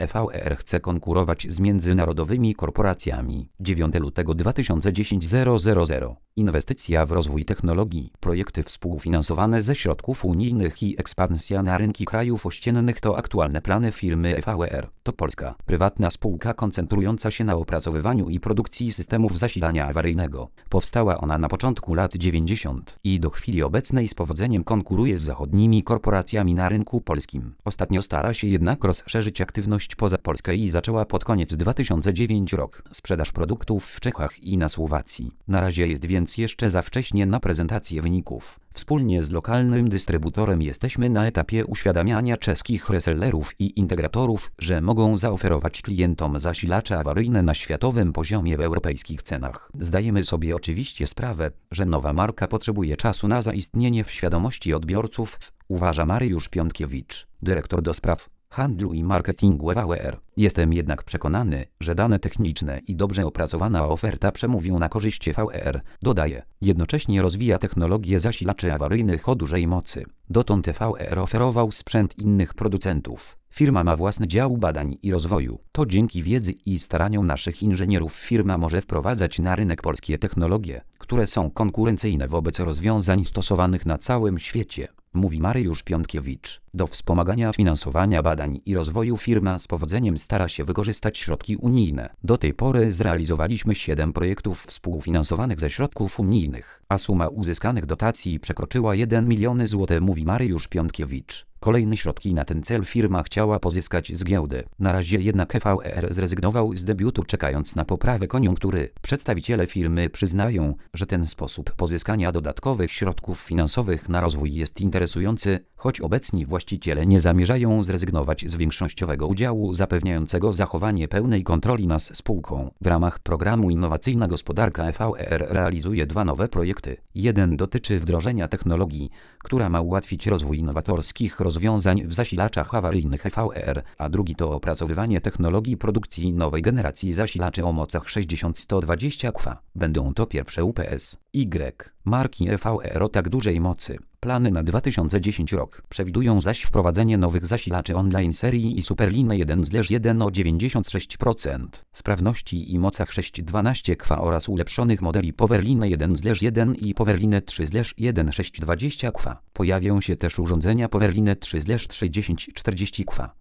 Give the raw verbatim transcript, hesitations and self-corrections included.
E V E R chce konkurować z międzynarodowymi korporacjami. dziewiątego lutego dwa tysiące dziesiątego. Inwestycja w rozwój technologii, projekty współfinansowane ze środków unijnych i ekspansja na rynki krajów ościennych to aktualne plany firmy E V E R. To polska, prywatna spółka koncentrująca się na opracowywaniu i produkcji systemów zasilania awaryjnego. Powstała ona na początku lat dziewięćdziesiątych i do chwili obecnej z powodzeniem konkuruje z zachodnimi korporacjami na rynku polskim. Ostatnio stara się jednak rozszerzyć aktywność poza Polskę i zaczęła pod koniec dwa tysiące dziewiątego roku sprzedaż produktów w Czechach i na Słowacji. Na razie jest więc jeszcze za wcześnie na prezentację wyników. Wspólnie z lokalnym dystrybutorem jesteśmy na etapie uświadamiania czeskich resellerów i integratorów, że mogą zaoferować klientom zasilacze awaryjne na światowym poziomie w europejskich cenach. Zdajemy sobie oczywiście sprawę, że nowa marka potrzebuje czasu na zaistnienie w świadomości odbiorców, uważa Mariusz Piątkiewicz, dyrektor do spraw handlu i marketingu E V E R. Jestem jednak przekonany, że dane techniczne i dobrze opracowana oferta przemówią na korzyść E V E R, dodaje. Jednocześnie rozwija technologię zasilaczy awaryjnych o dużej mocy. Dotąd E V E R oferował sprzęt innych producentów. Firma ma własny dział badań i rozwoju. To dzięki wiedzy i staraniom naszych inżynierów firma może wprowadzać na rynek polskie technologie, które są konkurencyjne wobec rozwiązań stosowanych na całym świecie, mówi Mariusz Piątkiewicz. Do wspomagania finansowania badań i rozwoju firma z powodzeniem stara się wykorzystać środki unijne. Do tej pory zrealizowaliśmy siedem projektów współfinansowanych ze środków unijnych, a suma uzyskanych dotacji przekroczyła jeden milion złotych, mówi Mariusz Piątkiewicz. Kolejne środki na ten cel firma chciała pozyskać z giełdy. Na razie jednak E V E R zrezygnował z debiutu, czekając na poprawę koniunktury. Przedstawiciele firmy przyznają, że ten sposób pozyskania dodatkowych środków finansowych na rozwój jest interesujący, choć obecni właściciele nie zamierzają zrezygnować z większościowego udziału zapewniającego zachowanie pełnej kontroli nad spółką. W ramach programu Innowacyjna Gospodarka E V E R realizuje dwa nowe projekty. Jeden dotyczy wdrożenia technologii, która ma ułatwić rozwój innowatorskich rozwiązań w zasilaczach awaryjnych E V E R, a drugi to opracowywanie technologii produkcji nowej generacji zasilaczy o mocach sześćdziesiąt sto dwadzieścia kW. Będą to pierwsze U P S Y marki E V E R o tak dużej mocy. Plany na dwa tysiące dziesiąty rok przewidują zaś wprowadzenie nowych zasilaczy online serii i Superline jeden jeden o dziewięćdziesiąt sześć procent sprawności i mocach sześćset dwanaście kW oraz ulepszonych modeli Powerline jeden jeden i Powerline trzy jeden sześć dwadzieścia kW. Pojawią się też urządzenia Powerline trzy tysiące czterdzieści kW.